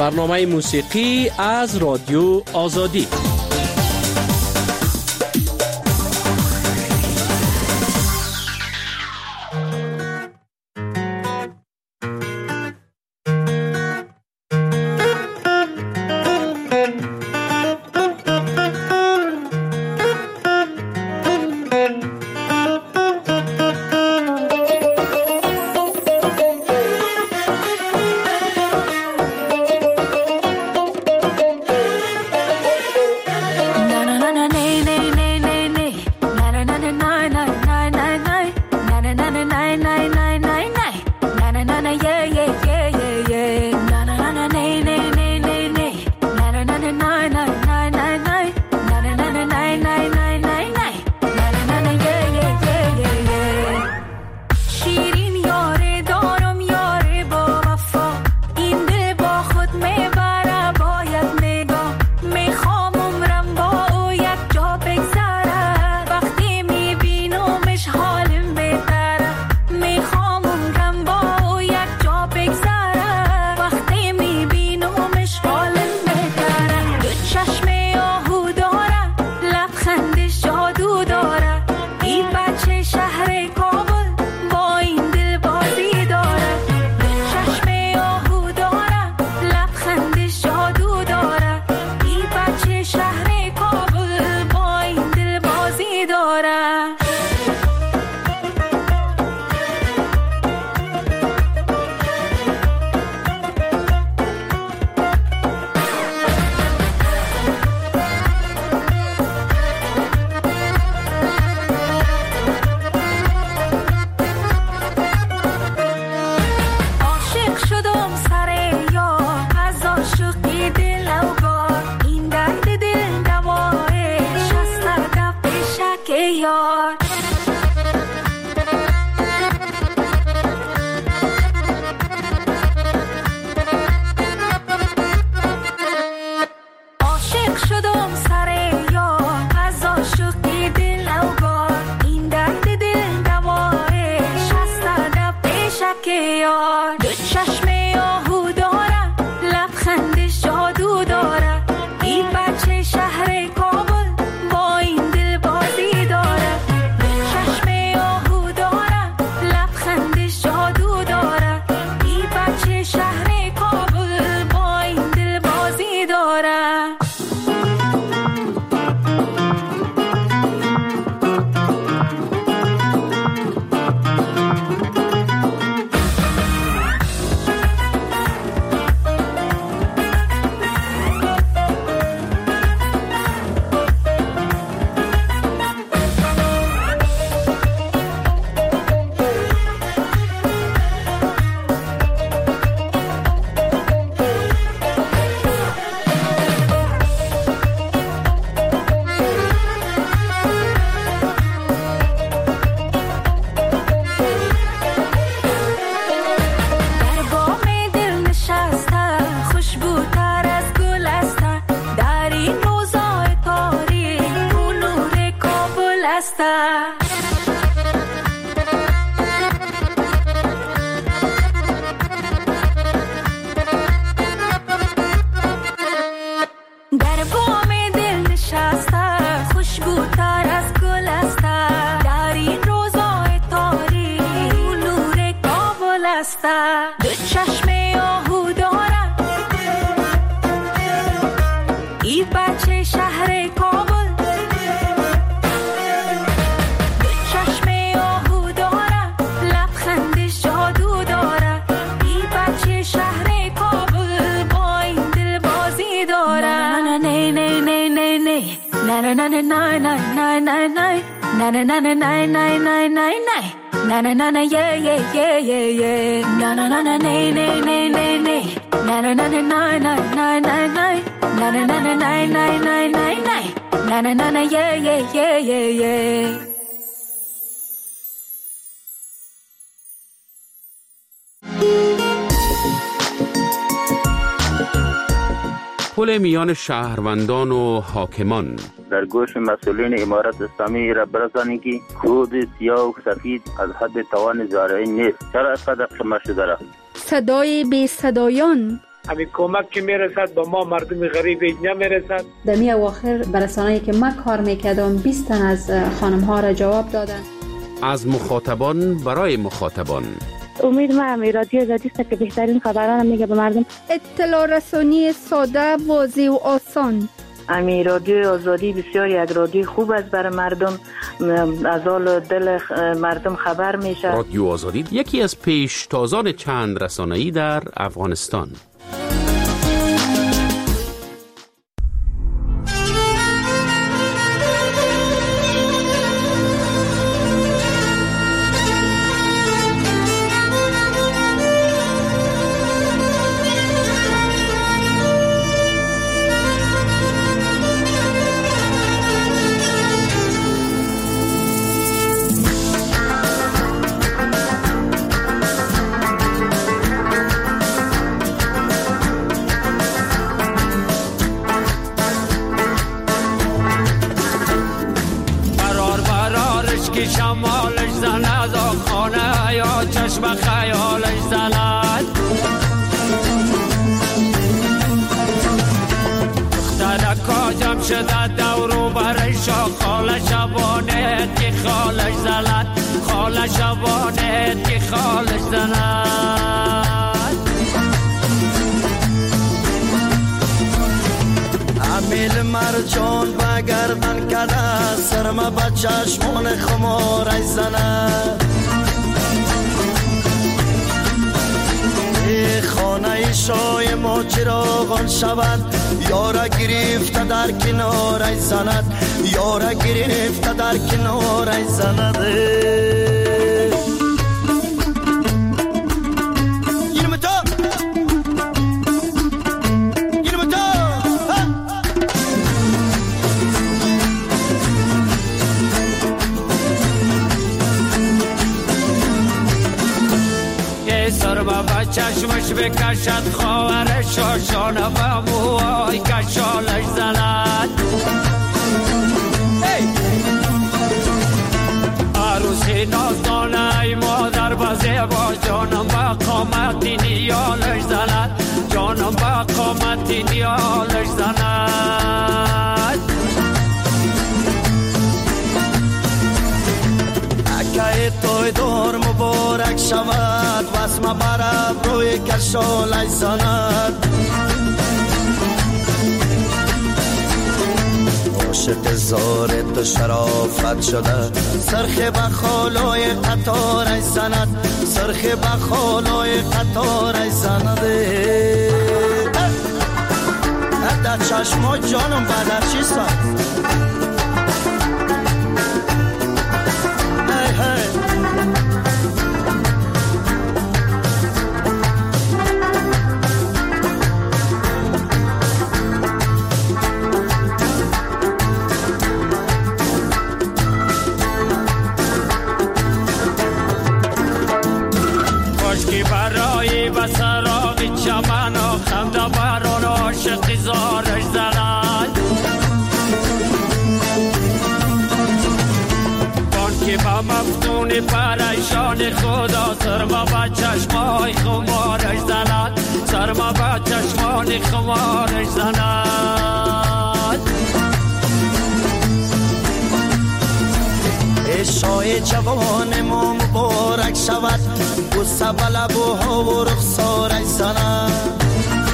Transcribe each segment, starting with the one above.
برنامه موسیقی از رادیو آزادی. پل میان شهروندان و حاکمان در گوش مسئولین امارت اسلامی را برسانید که کود سیاه و سفید از حد توان زارعین نیست. چرا اینقدر کم شده را؟ صدای بی صدایان همین کمک که میرسد به ما مردم غریب اینجا میرسد. در می اواخر برسانه‌ای که من کار میکردم 20 تن از خانم ها را جواب دادن. از مخاطبان برای مخاطبان. امید من رادیو آزادی است که بهترین خبران میگه به مردم. اطلاع رسانی ساده، واضح و آسان. امی رادیو آزادی بسیار یک رادیو خوب است برای مردم، از حال دل مردم خبر میشه. رادیو آزادی یکی از پیشتازان چند رسانه‌ای در افغانستان. شمالش زند خانه یا چشم خیالش زند دختر کاجم شده دورو برش خاله شبانه که خالش زند خاله شبانه که خالش زند امیل مرجان بگردن کده سرما با چشمان خمارش زند ای خانه شای ما چراغان شود یارا گرفته در کنارش زند یارا گرفته در کنارش زند چشمش بکشد خواهر شاشانه و موهای کشالش زند عروسی نازدانه ای مادر بزه با جانم با قامتی نیالش زند جانم با قامتی نیالش زند اکه توی دور مبارک شود واسم برب روی کشالش زند عاشق زار تو شرافت شده سرخ بخالای قطارش زند سرخ بخالای قطارش زند در چشما جانم بدر چی سند زارش زند بان که با مفتون پریشان خدا سرما با چشمای خمارش زند سرما با چشمان خمارش زند شای جوان ما مبارک شود بوسه بلبوها و رخسارش زند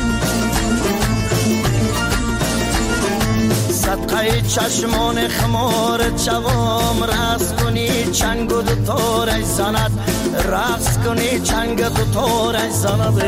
صدقه چشمان خمار جوام رقص کنی چنگ و دوتارش زند رقص کنی چنگ دوتارش زند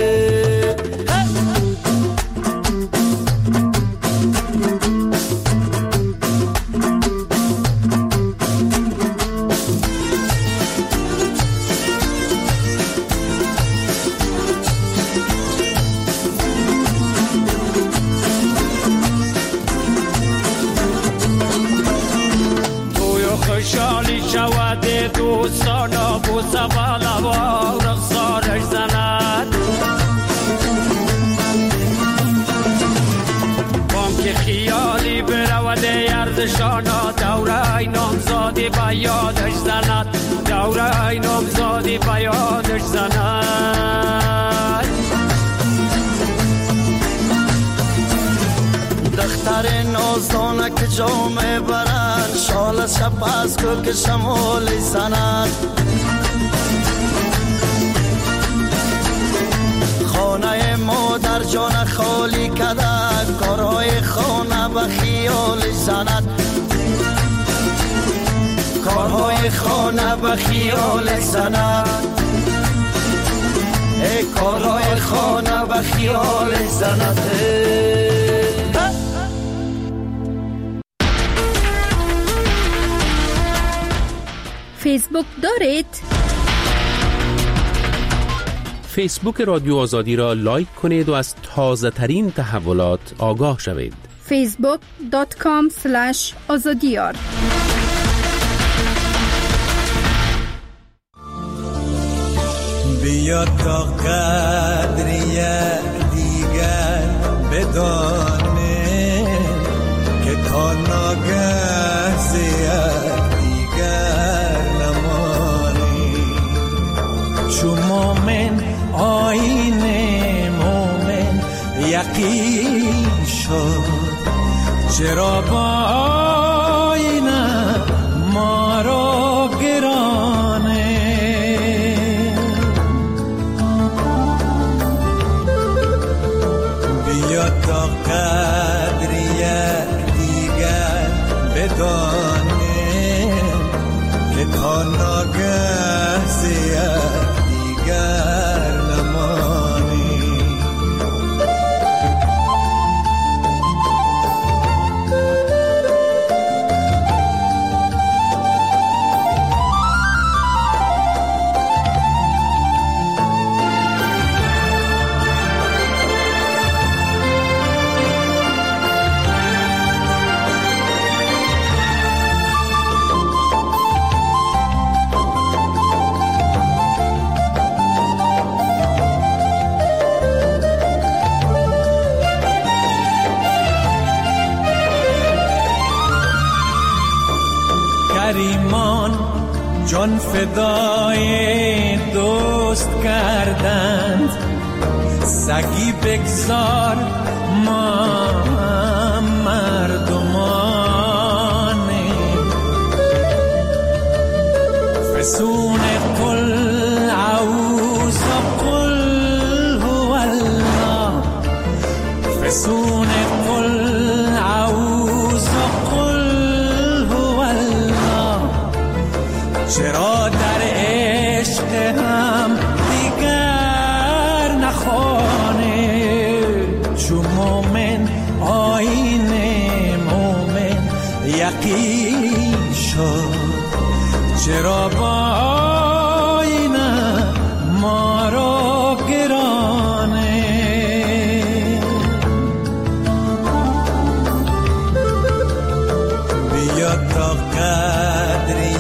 خوشحالی شود دوستان و بوسه بالا و رخسارش زند بام که خیالی برود یردشان دوره نامزادی به یادش زند دوره نامزادی به یادش زند سر نازدانک جامه برند، شال شب از که شمال زند. خانه مادر جان خالی کده، کارهای خانه به خیال زند. کارهای خانه به خیال زند. کارهای خانه به خیال زند. فیسبوک دارید؟ فیسبوک رادیو آزادی را لایک کنید و از تازه ترین تحولات آگاه شوید. facebook.com/azadiyar. بیا تا قدری دیگر بدانه که تا ناگه زیاد دیگر نمانی. چو مومن آیین مومن یقین شد، چرا با آینه ما را گرانه. بیا تا قدری دیگر بدانه که تا ناگه زیاد دیگر نمانی. جان فدای دوست کردند، سگی بگذار ما مردمانیم. فسون قل اعوذ قل هو الله، فسون قل اعوذ قل هو الله. چرا در عشق هم دیگر نخوانه؟ چو مومن آیین مومن یقین شد، چرا با آینه ما را گرانه. بیا تا قدری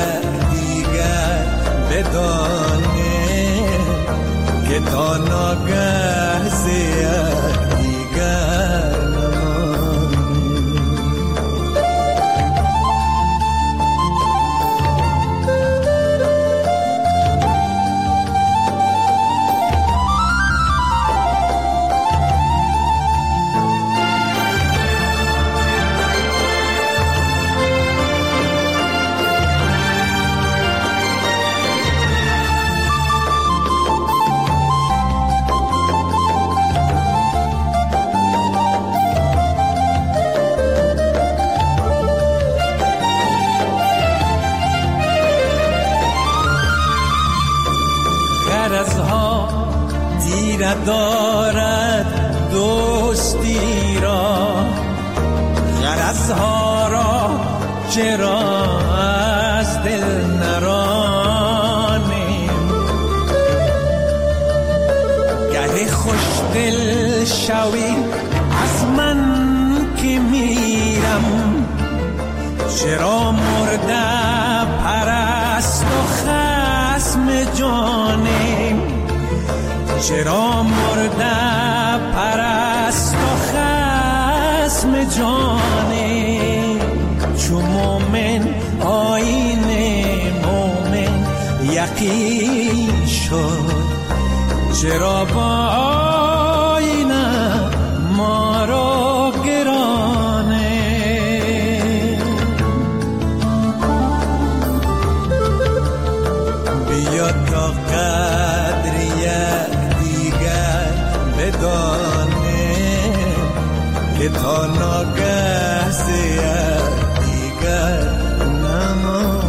بدانه که تا ناگه زیاد دیگر نمانی. دارد دوستی را، غرضها را چرا از دل نرانیم. گه خوش دل شوی از من که میرم، چرا مرده پرست و خصم جانیم. چرا مرده پرست و خصم جانیم. چو مومن آیین مومن یقین شد، چرا با آینه ما را گرانه. که تا ناگه سیر دیگر نمان.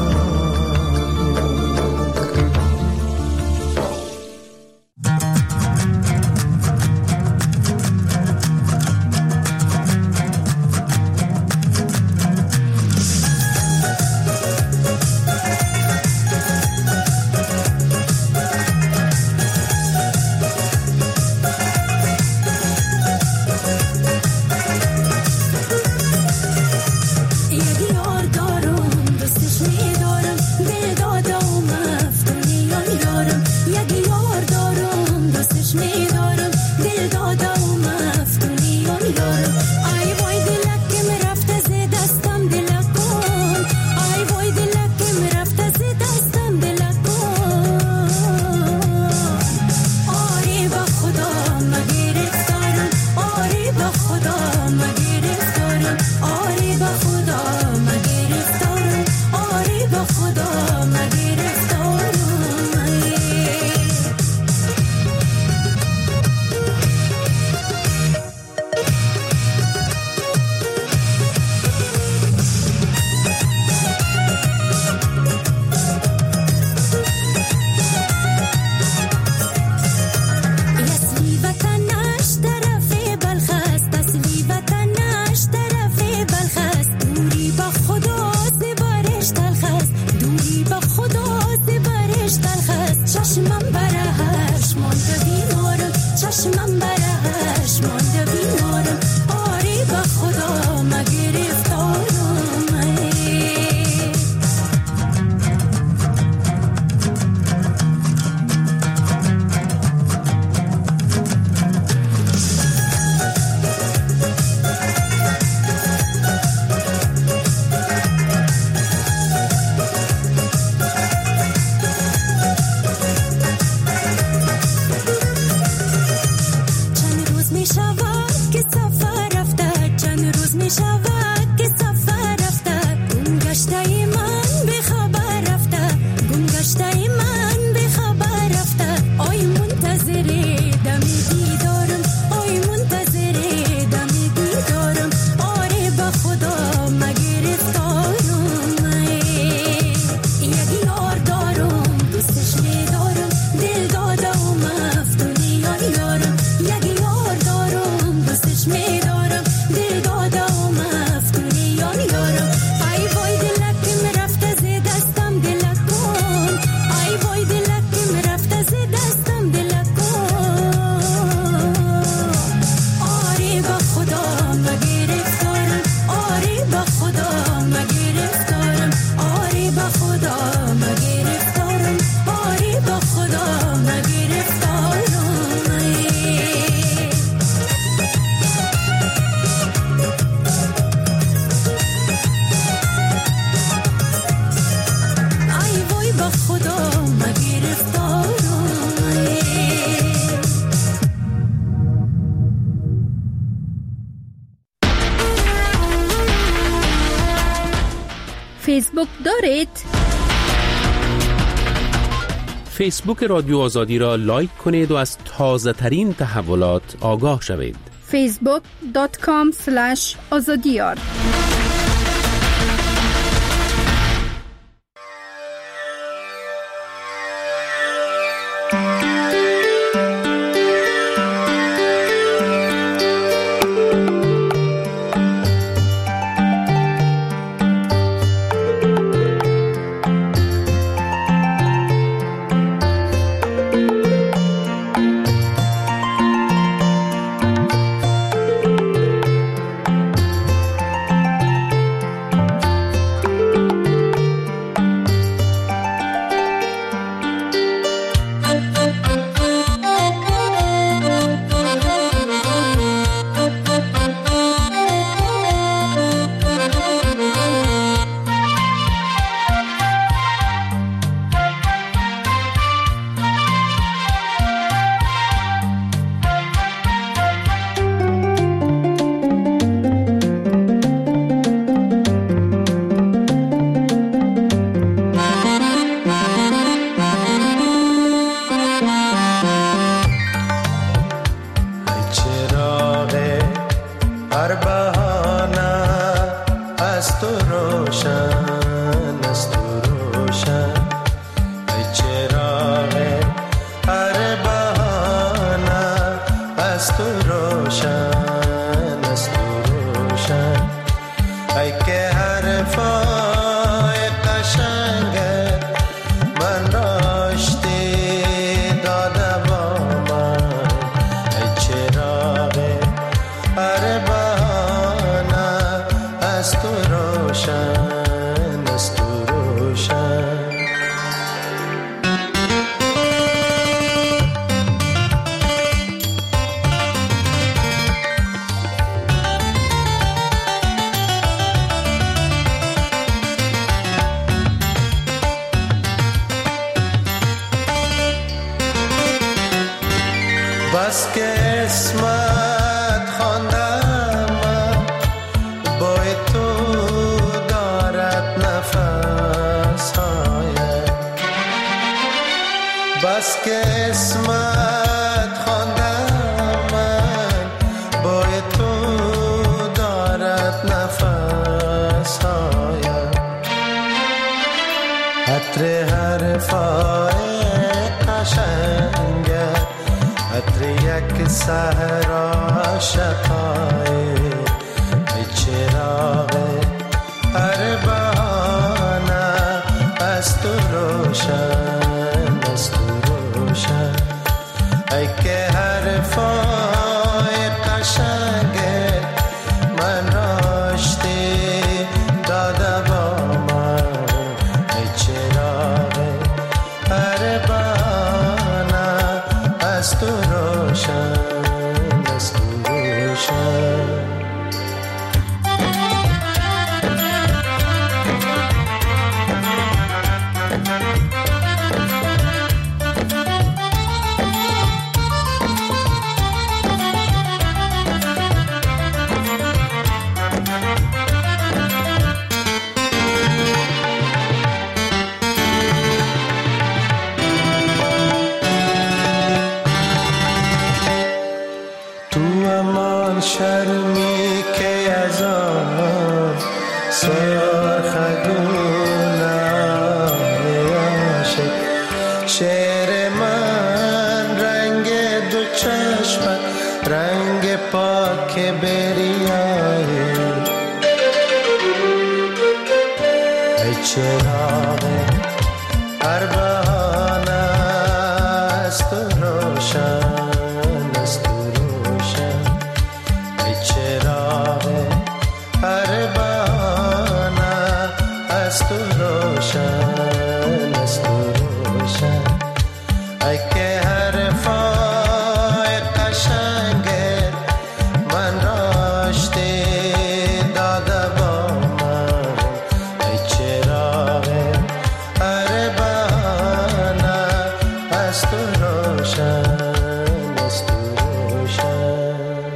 فیسبوک دارید؟ فیسبوک رادیو آزادی را لایک کنید و از تازه ترین تحولات آگاه شوید. facebook.com/azadiyar روشن است تو روشن ای چراغ هر بهانه است تو روشن است تو روشن ای که حرفای قشنگت من راشتی داده با من ای چراغ هر بهانه است تو روشن است تو روشن بس که اسمت خواندم بای تو دارد نفس هایت بس که اسمت خواندم بای تو دارد نفس هایت عطر حرفای قشنگت عطر یک سحر عاشقای ای چراغ هر بهانه است تو روشن است تو روشن ای که حرفای قشنگت من راشتی داده با من ای چراغ هر بهانه است تو روشن است تو روشن شرمی که از آن سرخ گونه‌ی عاشق شعر من رنگ دو چشمت رنگ پاک بریایی ای چراغ هر بهانه است تو روشن است تو روشن چراغ هر بهانه است تو روشن است تو روشن ای که حرفای قشنگت من راشتی داده با من ای چراغ هر بهانه است تو روشن است تو روشن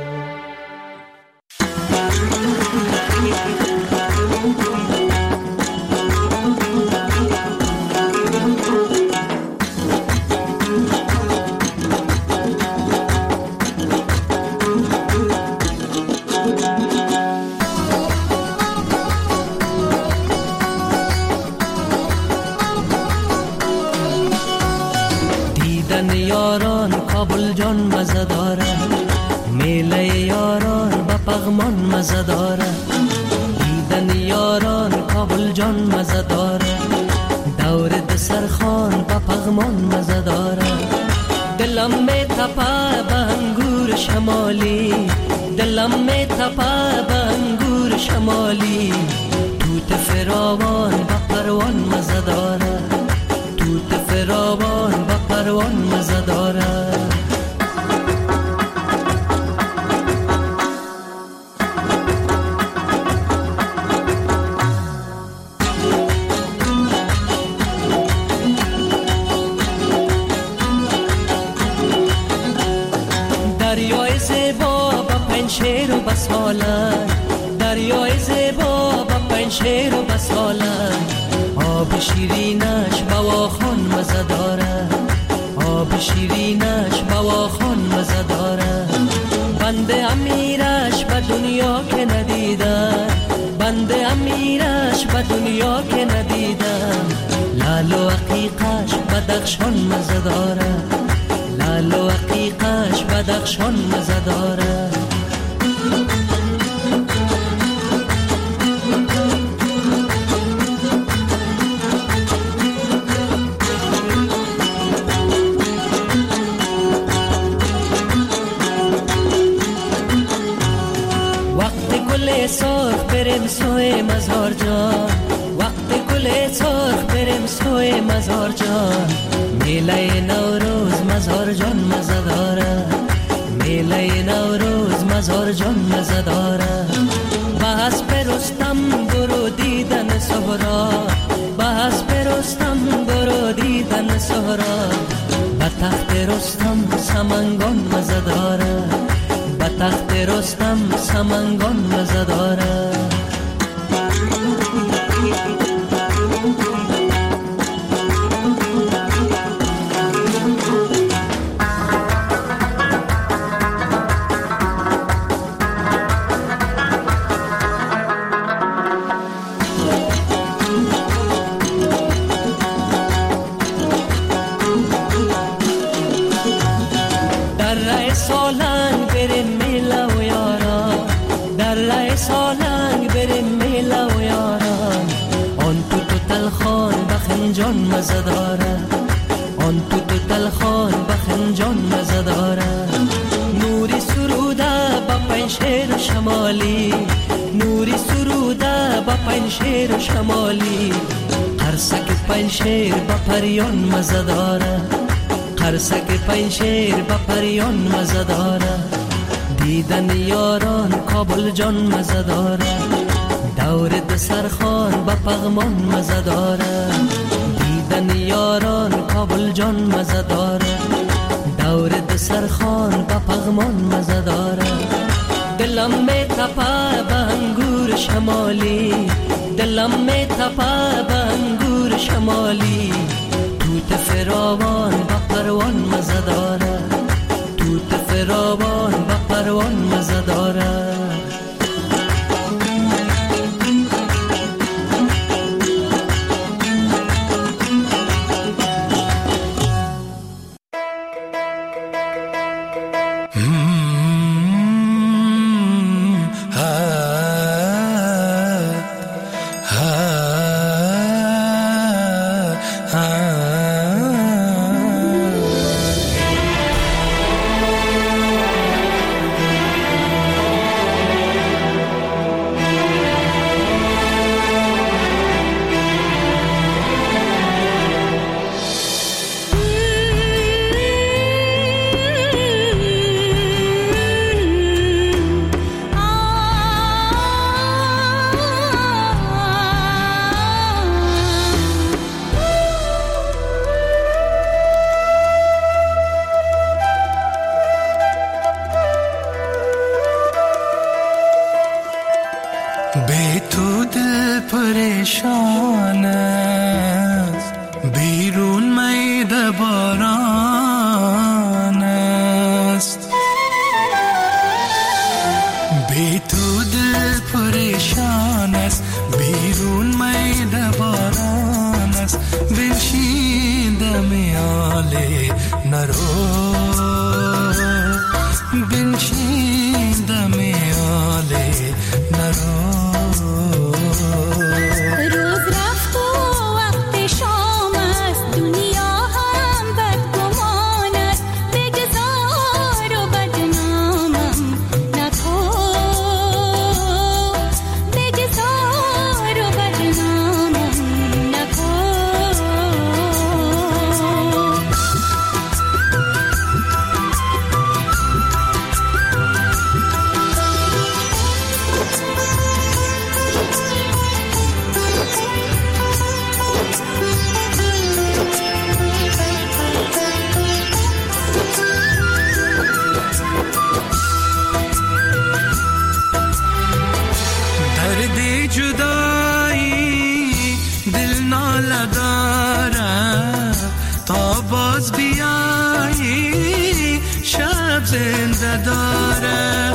یاران کابل جان مزه داره میله یاران با پغمان مزه داره دیدن یاران کابل جان مزه داره دور دسرخان با پغمان مزه داره دلم می تپه به انگور شمالی دلم می تپه به انگور شمالی توت فراوان با پروان مزه داره توت فراوان با پروان مزه داره دریای زیبا با پنشیر و بسالن دریای زیبا با پنشیر و بسالن آب شیرینش بواخان مزه داره آب شیرینش بواخان مزه داره بنده امیرش به دنیا که ندیدن بنده امیرش به دنیا که ندیدم. لال و عقیقش بدخشان مزه داره، لال و عقیقش بدخشان مزه داره. سرخ بریم سوی مزار جان، وقت گل سرخ بریم سوی مزار جان. میله نوروز مزار جان مزه داره، میله نوروز مزار جان مزه داره. بس پرستم برو دیدن سهرا، بس پرستم برو دیدن سهرا. به تخت رستم سمنگان مزه داره، به تخت رستم سمنگان مزه داره. جان مزه داره، آن تو تلخان بخنجان مزه داره. نوری سروده با پنشیر شمالی، نوری سروده با پنشیر شمالی. قرصک پنشیر با پریان مزه داره، قرصک پنشیر با پریان مزه داره. دیدن یاران کابل جان مزه داره، دور دسرخان با پغمان مزه داره. دیدن یاران کابل جان مزه داره، دور دسرخان با پغمان مزه داره. دلم می تپه به انگور شمالی، دلم می تپه به انگور شمالی. توت فراوان با پروان مزه داره، توت فراوان با پروان مزه داره.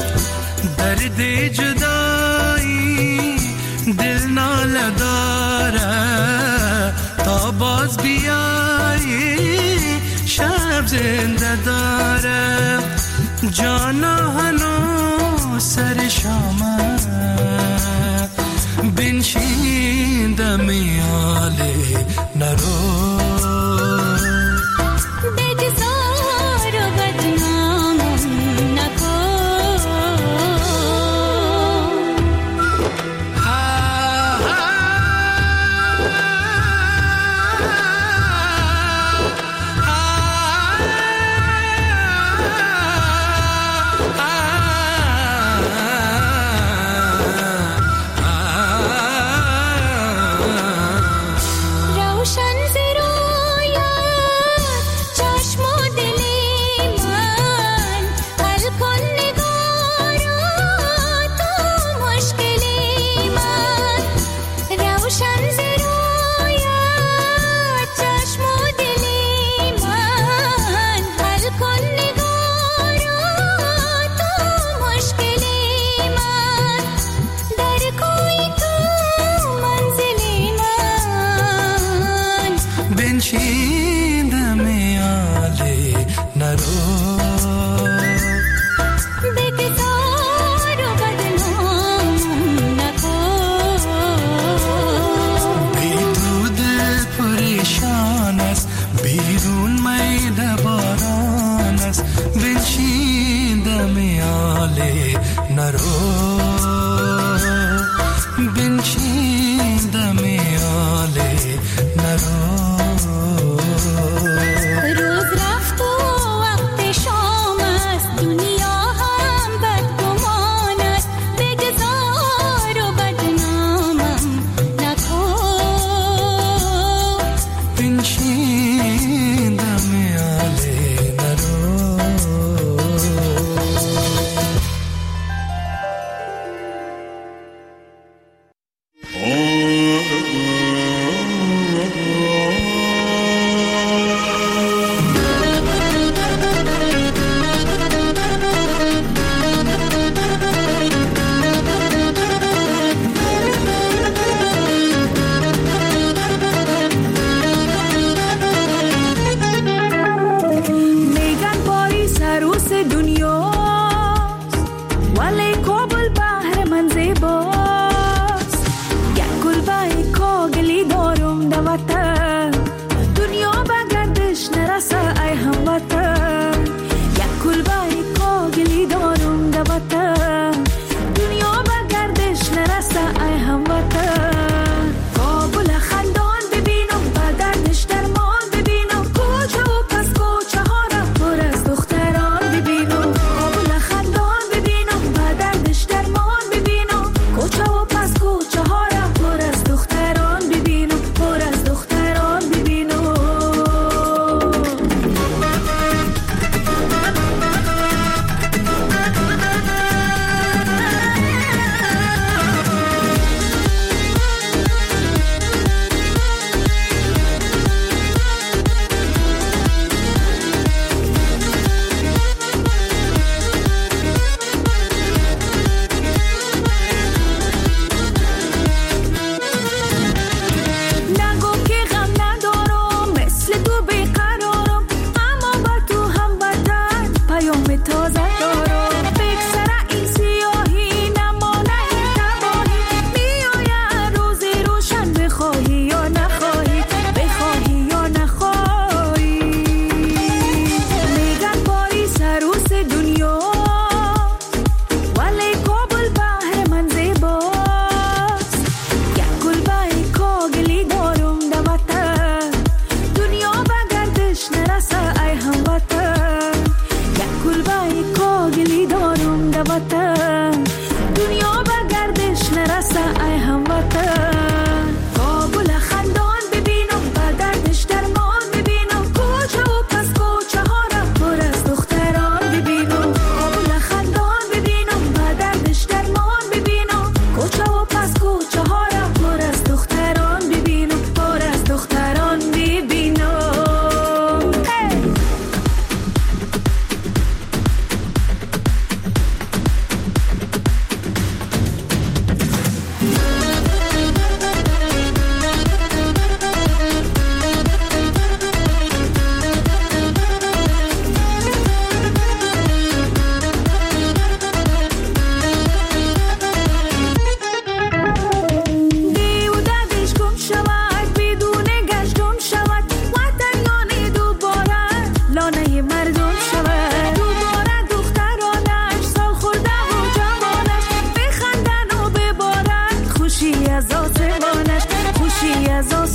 दर्द जुदाई दिल ना लगा زنده داره جانا هنو سر شامه بنشین دمیاله نرو در کوی تو منزلی من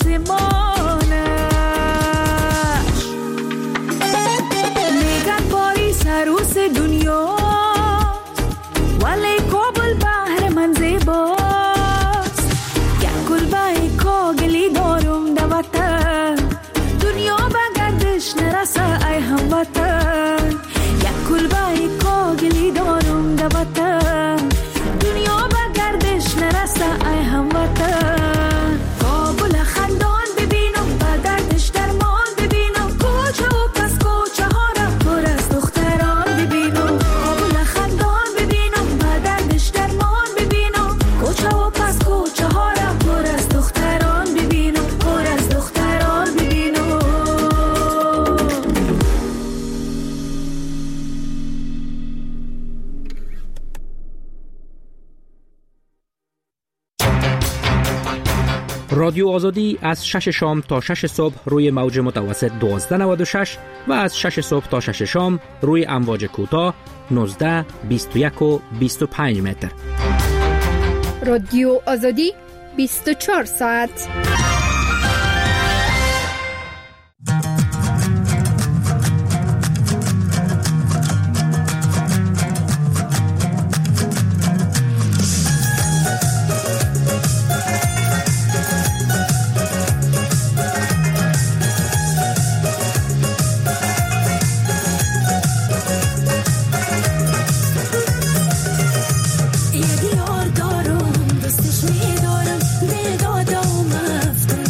آسمانش. میگن پاریس عروس دنیا ولی کابل بحر من زیباست. یک کلبه کاغلی دارم در وطن، دنیا به گردش نرسه ای هموطن. یک کلبه کاغلی دارم در وطن، دنیا به گردش نرسه ای هموطن. کابل خندان ببینم به دردش درمان ببینم، کوچه و پس کوچه ها را پر از دختران ببینم. کابل خندان ببینم به دردش درمان ببینم، کوچه و پس کوچه ها را پر از دختران ببینم، پر از دختران ببینم. رادیو آزادی از 6 شام تا 6 صبح روی موج متوسط 1296 و از 6 صبح تا 6 شام روی امواج کوتاه 19، 21 و 25 متر. رادیو آزادی 24 ساعت. یه دیار دارم دوستش میدارم، دل دادم افتر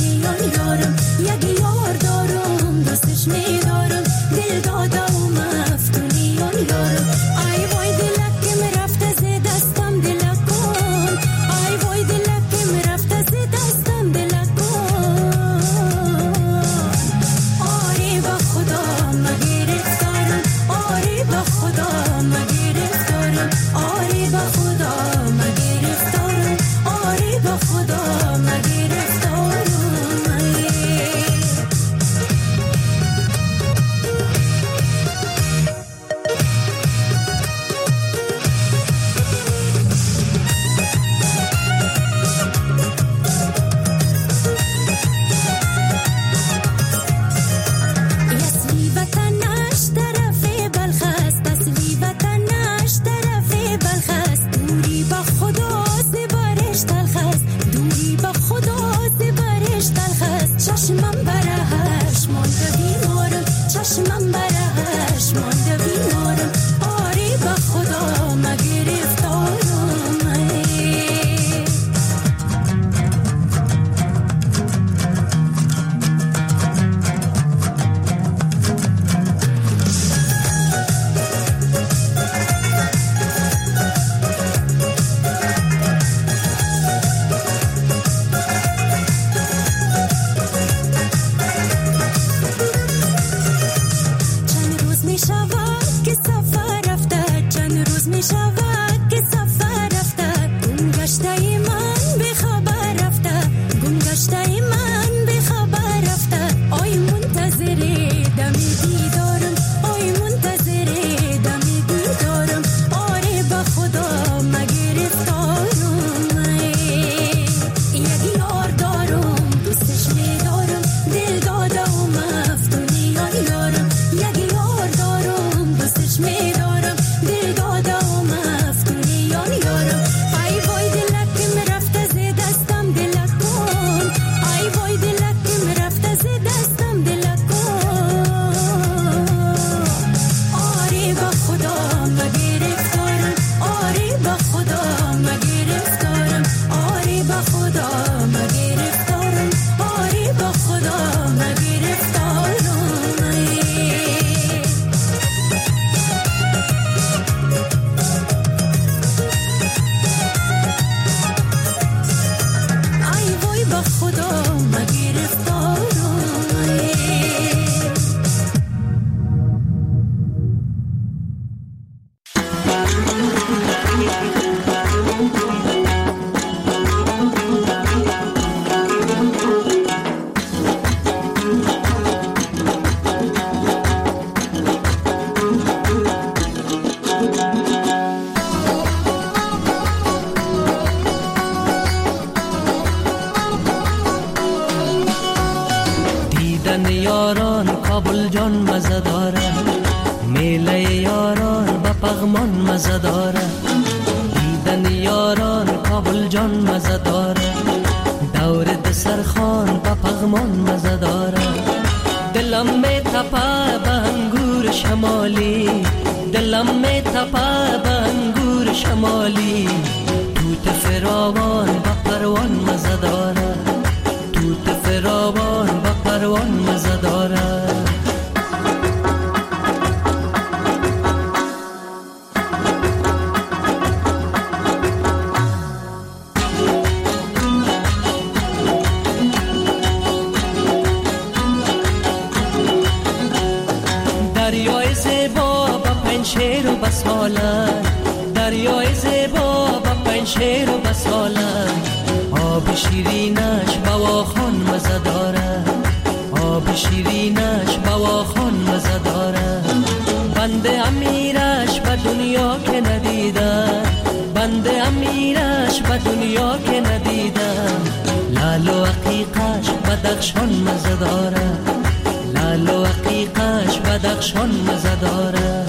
دیدن یاران کابل جان مزه داره، میله یاران با پغمان مزه داره. دیدن یاران کابل جان مزه داره، دور دسرخان با پغمان مزه داره. دلم می تپه به انگور شمالی، دلم می تپه به انگور شمالی. توت فراوان با پروان مزه داره، توت فراوان با پروان مزه داره. دریای زیبا با پنشیر و بسالن، دریای زیبا با پنشیر و بسالن. آب شیرینش بواخان مزه داره، آب شیرینش بواخان مزه داره. بنده امیرش به دنیا که ندیدم، بنده امیرش به دنیا که ندیدم. لال و عقیقش بدخشان مزه داره، لال و عقیقش بدخشان مزه داره.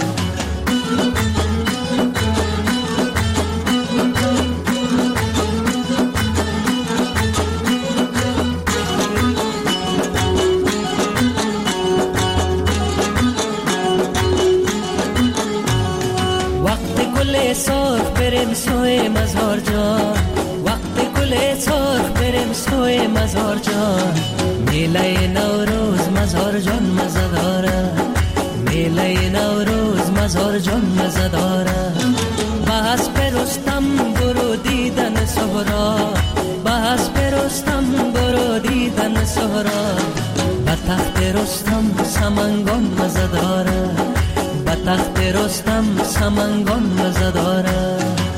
سرخ بریم سوی مزار جان، وقت گل سرخ بریم سوی مزار جان. میله نوروز مزار جان مزه داره، میله نوروز مزار جان مزه داره. به حسب رستم برو دیدن سهرا، به حسب رستم برو دیدن سهرا. به تخت رستم سمنگان مزه داره، به تخت رستم سمنگان مزه داره.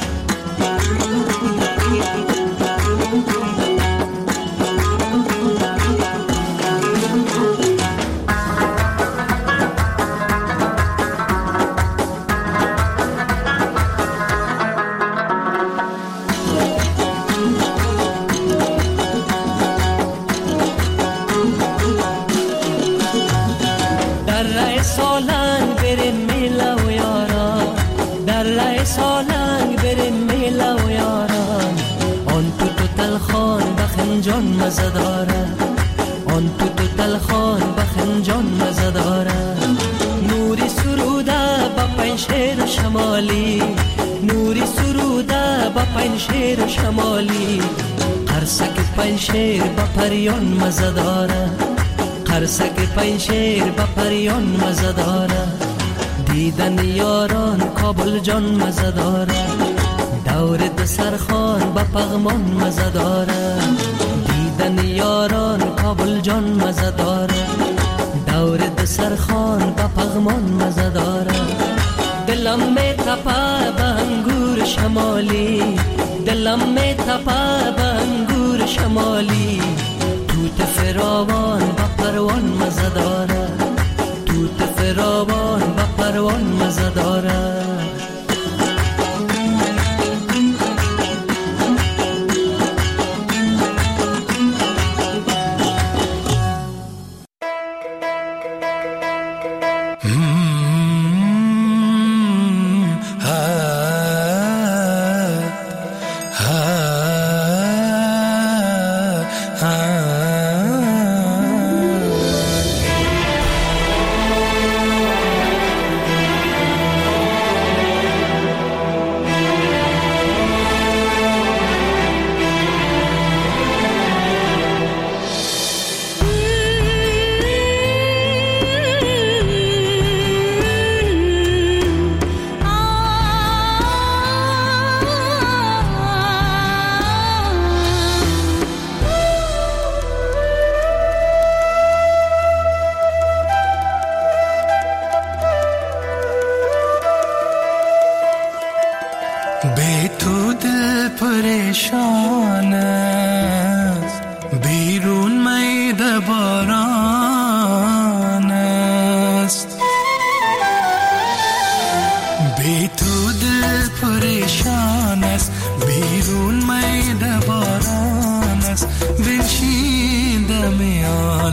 در رای سالنگ بریم میله و یاران، در رای سالنگ بریم میله و یاران. آن تو تلخان بخنجان مزه داره، آن تو تلخان بخنجان مزه داره. نوری سروده با پنشیر شمالی، نوری سروده با پنشیر شمالی. قرصک پنشیر با پریان مزه داره، قرصک پنشیر با پریان مزه داره. دیدن یاران کابل جان مزه داره، دور دسرخان با پغمان مزه داره. دیدن یاران کابل جان مزه داره، دور دسرخان با پغمان مزه داره. دلم می تپه به انگور شمالی، دلم می تپه به انگور شمالی. توت فراوان با پروان مزه داره، توت فراوان با پروان مزه داره.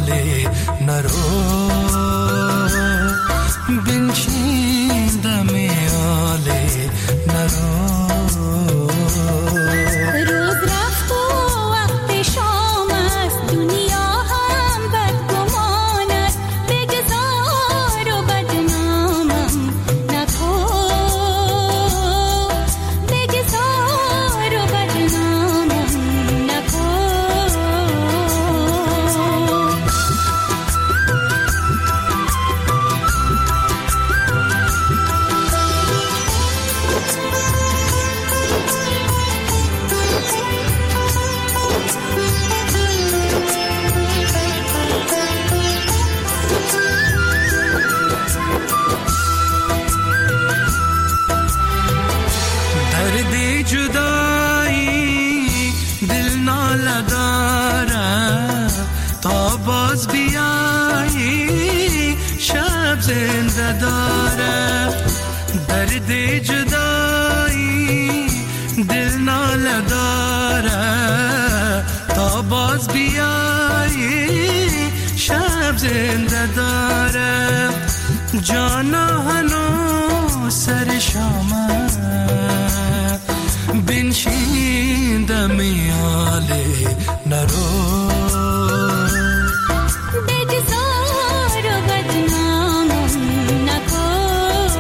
میاله نرو بنشین دم میاله نرو روز رفت و وقت شام است دنیا هم بدگمان است بگذار و بدنامم نکن بگذار و بدنامم نکن درد جدایی دل ناله داره تا باز بیایی شب زنده داره درد جدایی دل ناله داره تا باز بیایی شب زنده داره جانا هنو سر شامه بنشین دم میاله نرو بگذار و بدنامم نکن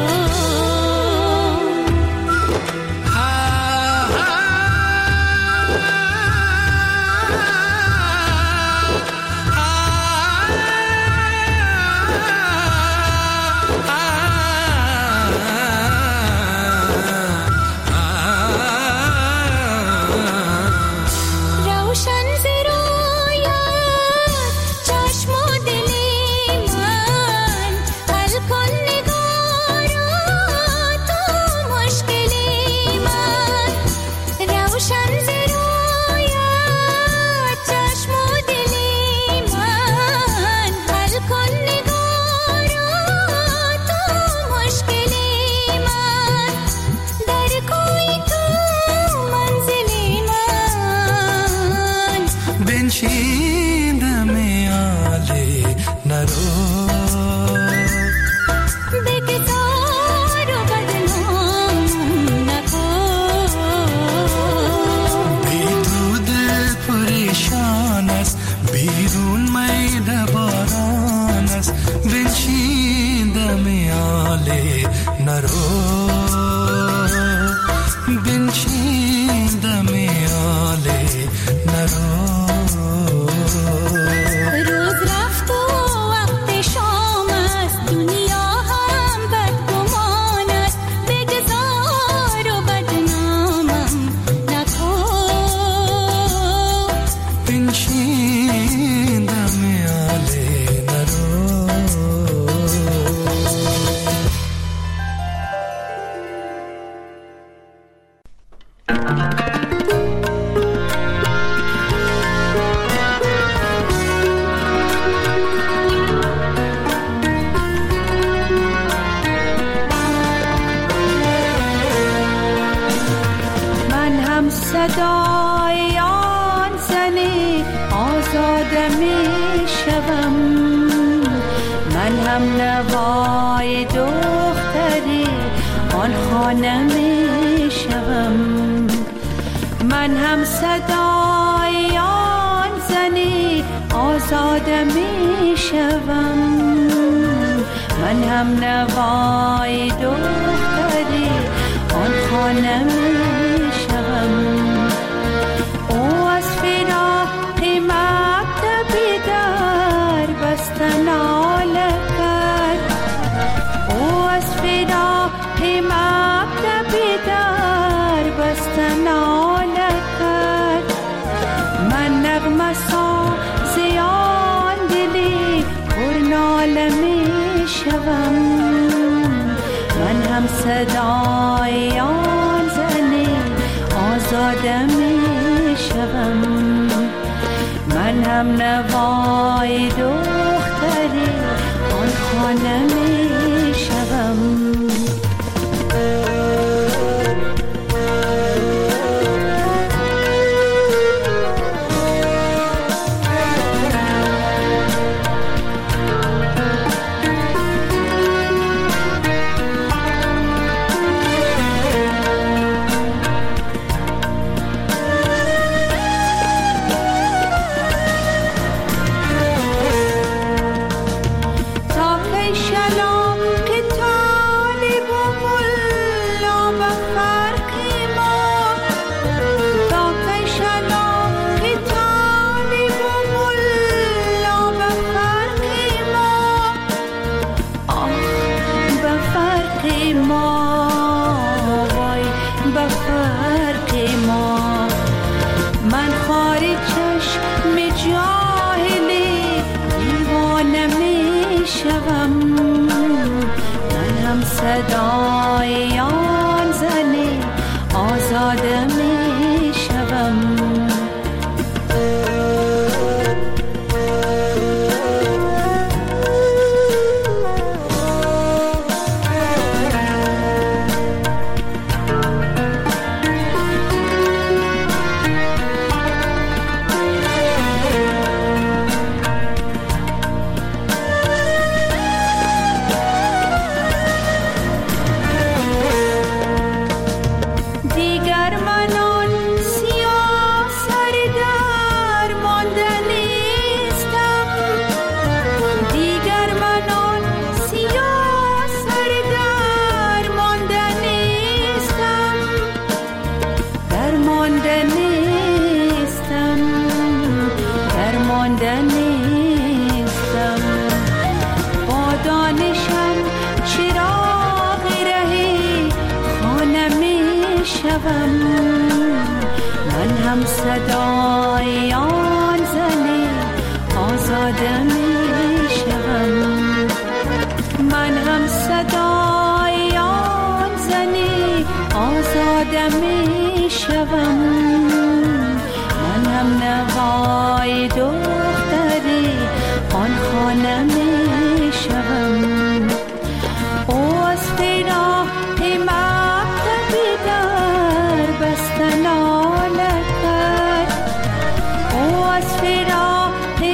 روشن زیرویت چشم و دلی من حل کن نگارا تو مشکلی من روشن زیرویت چشم و دلی من حل کن نگارا تو مشکلی من در کوی تو منزلی من بنشین دم میاله نرو بگذار و بدنامم نکن بی تو دل پریشان است بیرون میده باران است بنشین دم میاله نرو بنشین دم میاله نرو روز رفت و وقت شام است دنیا هم بدگمان است بگذار و بدنامم نکن بنشین دم میاله نرو من هم صدای آن زنی آزاده می شوم من هم نوای دختری آن خانه می شوم من هم صدای آن زنی آزاده می شوم من هم نوای دختری آن خانه می شوم او از فراق مکتب در بستن ناله کرد او از فراق مکتب در بستن ناله کرد من نغمه ساز آن دلی پر ناله می شوم من هم صدای آن زنی آزاده می شوم من هم نوای دختری آن خانه می شوم صدای آن زنه آزاده می شوم. من هم صدای آن زنه آزاده می شوم. من هم صدای آن زنه آزاده می شوم. من هم نوای دختری آن خانه می شوم. او از فراق مکتبی در بستن آلت کرد. او از فراق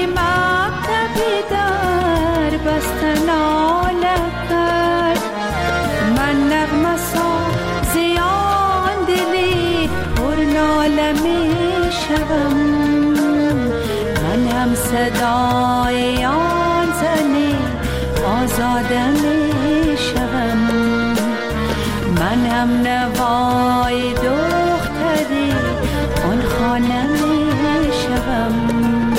مکتبی در بستن آلت کرد. من نغمه سازی آن دلی پر ناله می شوم. من هم صدای آن زنی آزاده می شوم. من هم نوای دختری آن خانه می شوم.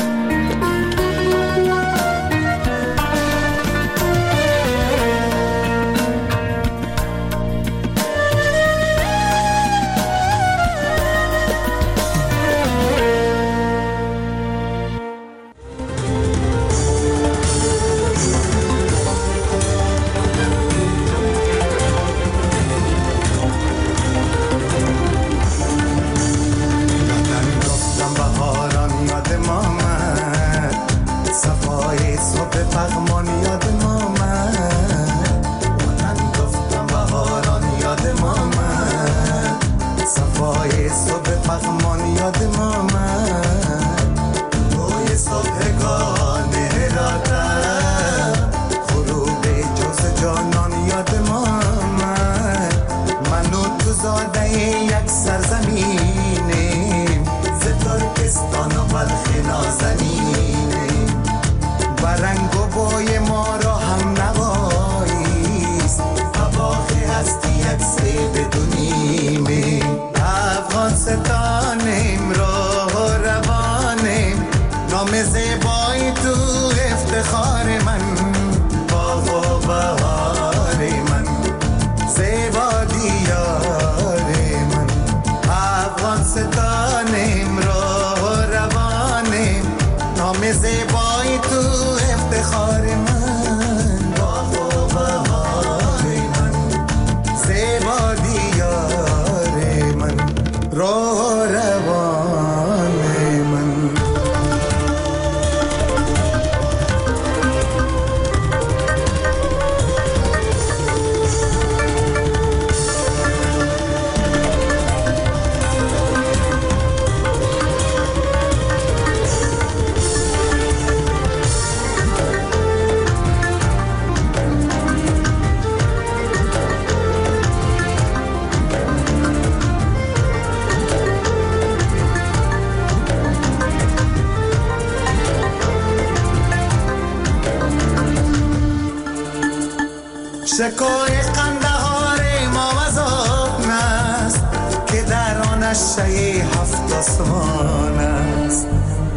شکای قندهار ما وزاد است که در آنش شی هفت آسمان است.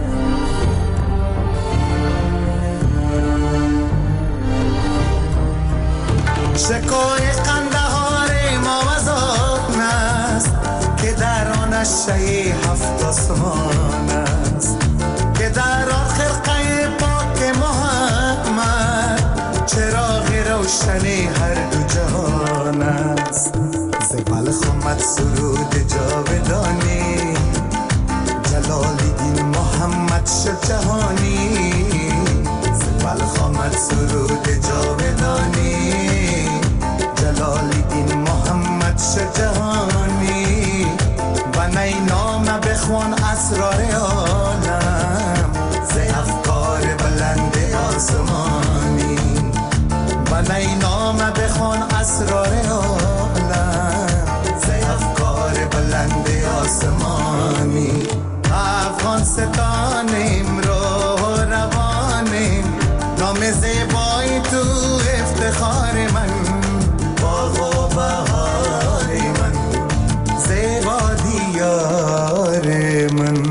شکای قندهار ما وزاد است که در آنش شی هفت آسمان است. که در آن خرقه پاک محمد چراغ روشنی هر دو جهان آمد سرود جاودانی، جلال الدین محمد شد جهانی. ز بلخ آمد سرود جاودانی، جلال الدین محمد شد جهانی. و نی نامه بخوان اسرار عالم، ز افکار بلند آسمانی. و نی نامه بخوان اسرار عالم، ز افکار بلند آسمانی. افغان ستانیم رو روانیم، نام زیبای تو افتخار من. باغ و بهار من، زیبا دیار من.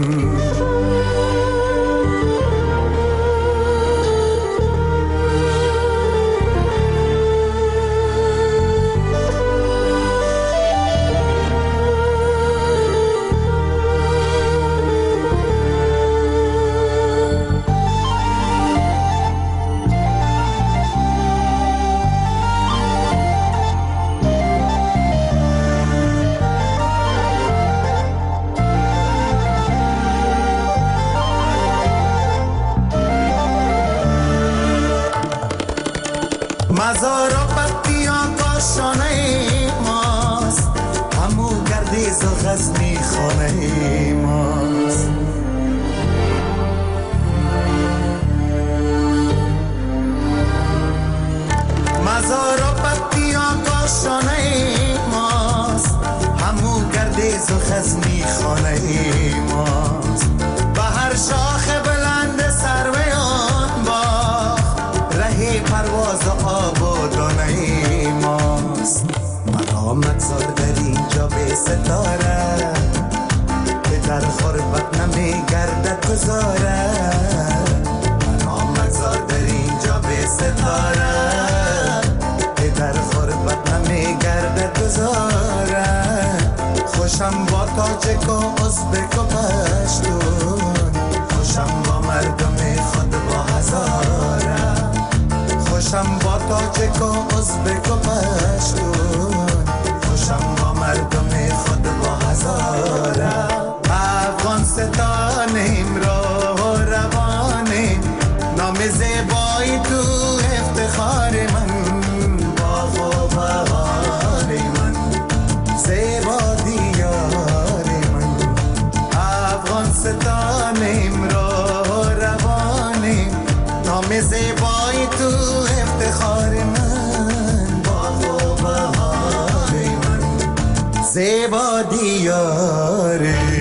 مزار و بطیان کاشانه ماست، همو گردیز و غزنی خانه ماست. مزار و بطیان کاشانه ماست، همو گردیز و غزنی خانه ماست. و هر شاخ بلند سروی آن باغ، ره پرواز و آب و دانه ماست. مقامت زار در اینجا به ستاره، که در خربت نمی گردد گذاره. مقامت زار در اینجا به ستاره، که در خربت نمی گردد گذاره. خوشم با تاجک و ازبک و پشتون، خوشم با مردم خود با هزاره. خوشم با تاجک و ازبک و پشتون، خوشم با مردم خود با هزاره. افغان ستانیم رو روانیم، نام زیبایی تو افتخار من. باغ و بهار من، زیبا دیار من. افغان ستانیم رو روانیم، نام زیبایی تو افتخار من. باغ و بهار من، زیبا دیار